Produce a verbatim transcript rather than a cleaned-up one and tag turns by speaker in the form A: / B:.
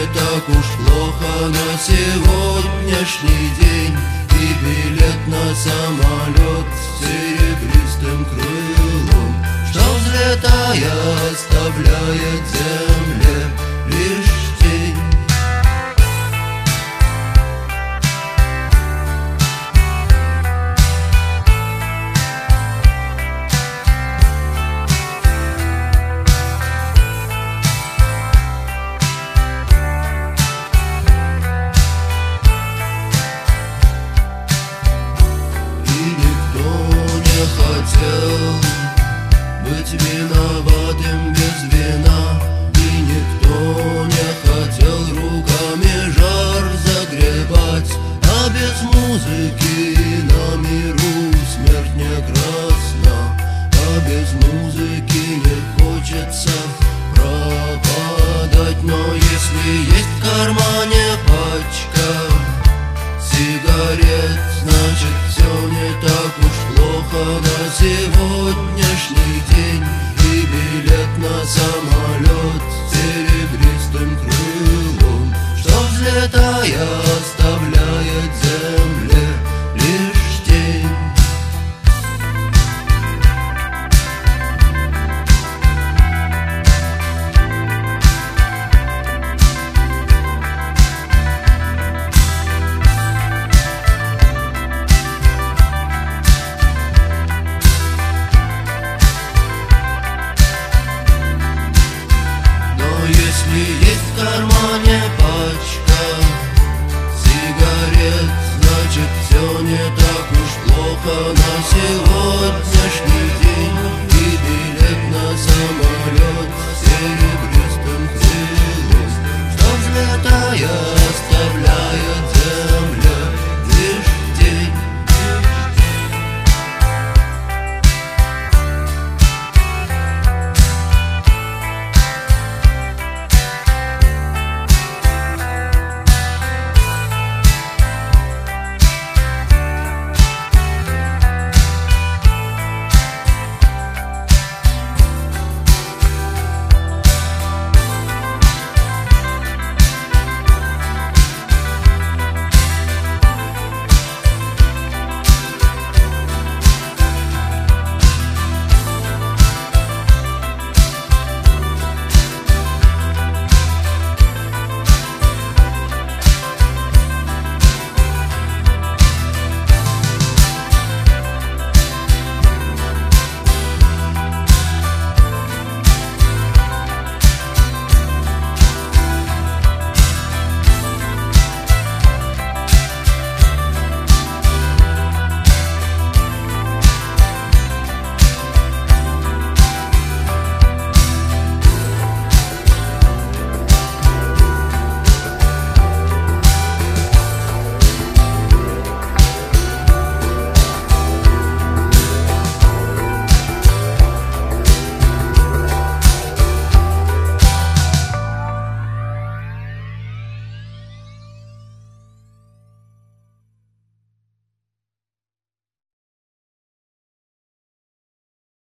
A: так уж плохо на сегодняшний день. И билет на самолет с серебристым крылом, что, взлетая, оставляет земле лишь тень. Хотел быть виноватым без вина, и никто не хотел руками жар загребать. А без музыки на миру смерть не красна, а без музыки не хочется пропадать. Но если есть в кармане